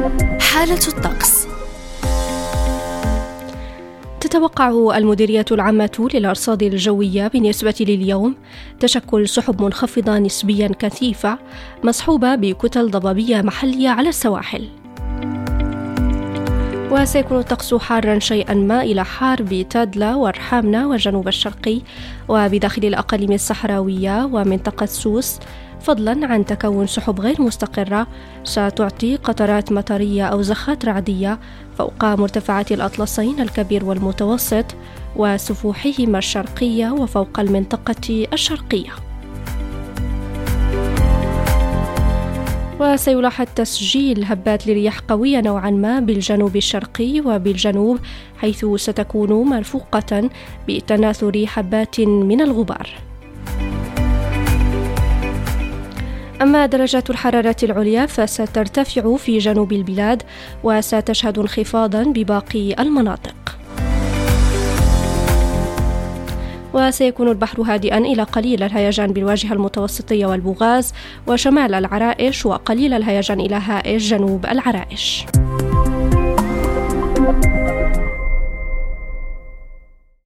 حالة الطقس. تتوقع المديرية العامة للأرصاد الجوية بالنسبة لليوم تشكل سحب منخفضة نسبيا كثيفة مصحوبة بكتل ضبابية محلية على السواحل، وسيكون الطقس حارا شيئا ما إلى حار بتادلا ورحامنا والجنوب الشرقي وبداخل الأقاليم الصحراوية ومنطقة سوس، فضلا عن تكون سحب غير مستقرة ستعطي قطرات مطرية أو زخات رعدية فوق مرتفعات الأطلسين الكبير والمتوسط وسفوحهما الشرقية وفوق المنطقة الشرقية. وسيلاحظ تسجيل هبات لرياح قوية نوعا ما بالجنوب الشرقي وبالجنوب، حيث ستكون مرفوقة بتناثر حبات من الغبار. أما درجات الحرارة العليا فسترتفع في جنوب البلاد وستشهد انخفاضا بباقي المناطق، وسيكون البحر هادئا إلى قليل الهيجان بالواجهة المتوسطية والبوغاز وشمال العرائش، وقليل الهيجان إلى هائج جنوب العرائش.